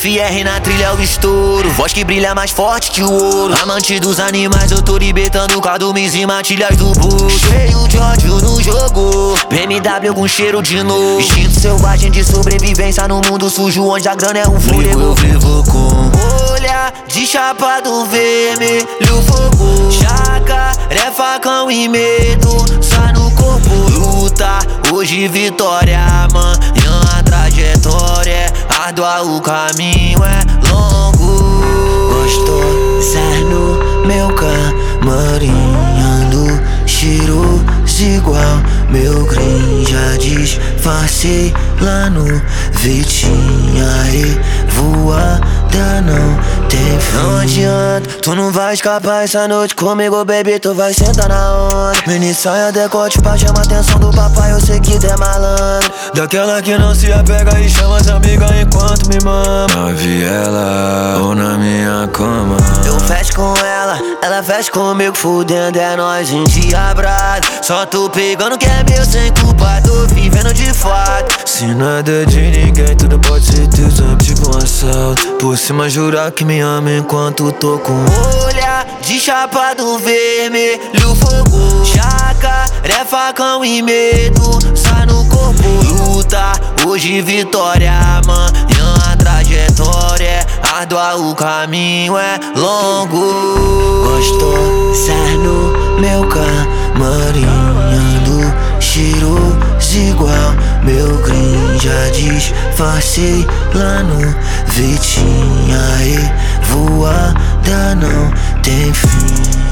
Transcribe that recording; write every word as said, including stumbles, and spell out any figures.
F R na trilha é o estouro, voz que brilha mais forte que o ouro. Amante dos animais, eu tô libertando cardumes e matilhas do bolso. Cheio de ódio no jogo, B M W com cheiro de novo. Instinto selvagem de sobrevivência no mundo sujo, onde a grana é um fôlego. Eu vivo com olhar de chapado vermelho, fogo. Jacaré, facão e medo, sai no corpo, luta. Hoje vitória, amanhã a trajetória é árdua, o caminho é longo. Gostosa no meu camarim, ando cheiroso igual meu green. Já disfarcei lá no Vitinha e voada não tem fim. Não adianta, tu não vai escapar essa noite comigo, baby, tu vai sentar na onda. Mini saia, decote pra chamar a atenção do papai, eu sei que tu é malandro. Daquela que não se apega e chama as amigas enquanto me mama. Na viela ou na minha cama, eu fecho com ela, ela fecha comigo, fudendo é nós endiabrado. Só tô pegando que é meu sem culpa, tô vivendo de fato. se nada é de ninguém, tudo pode ser teu, tipo um assalto. Por cima jurar que me ama enquanto tô com olhar de chapado vermelho, fogo. Jacaré, facão e medo, sai no corpo, luta. Hoje vitória, amanhã a trajetória é árdua, o caminho é longo. Gostosa no meu camarim, ando cheiroso igual meu green. Já disfarcei lá no Vitinha e voada não tem fim.